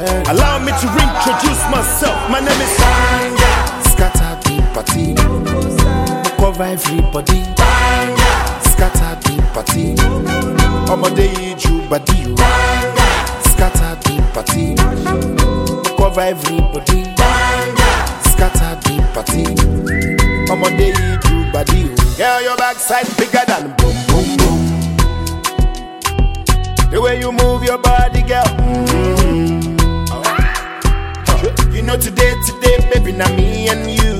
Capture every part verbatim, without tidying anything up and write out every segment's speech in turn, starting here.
Allow me to reintroduce myself. My name is Banga. Scatter the party, cover everybody. Scatter the party, I'm a day you body. scatter the party, cover everybody. Scatter the party, I'm a day you body. Yeah, your backside bigger than boom boom boom. The way you move your body, girl. Mm-hmm. Oh. You know today, today, baby, now me and you.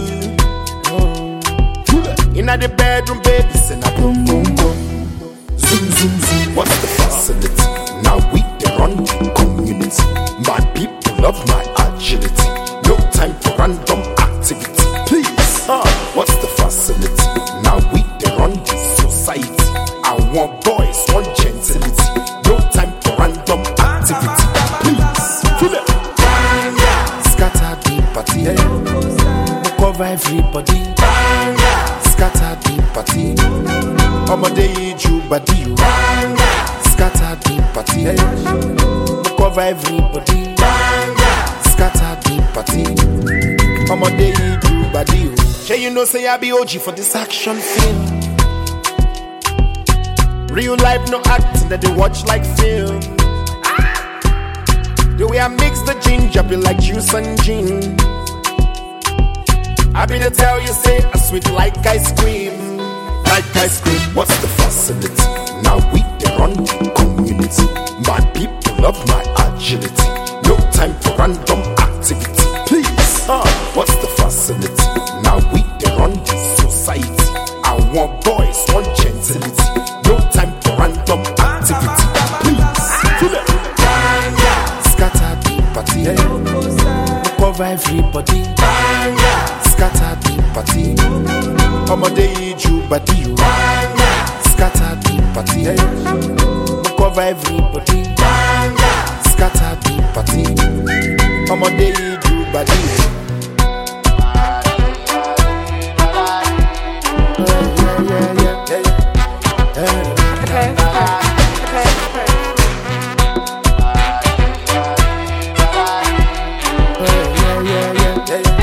Oh. Inna the bedroom, baby, say na boom boom boom. zoom zoom zoom. What's the facility? Now we the run the community. My people love my agility. No time for random activity. Please, uh, what's the facility? Now we the run the society. I want boys, want gentility. No time for random activity. Please, feel it. Scatter the party, cover everybody. Scatter the party, I'm a day you body. scatter the party, cover everybody. Scatter the party, I'm a day you body. Say you know say I be O G for this action film. Real life no acting that they watch like film. The way I mix the ginger be like juice and gin. I be to tell you say I sweet like ice cream. Like ice cream. what's the facility? Now we the run the community. My people love my agility. No time for random activity. Please, uh, What's the facility? Now we the run the society. I want boys, want gentility. No time for random activity. Please, feel it. scatter the party, cover everybody. Scatter the party, I'm a day you body. scatter the party, cover everybody. Scatter the party, I'm a day you body.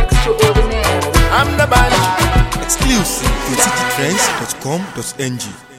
I'm the band. Exclusive to citytrends dot com dot n g.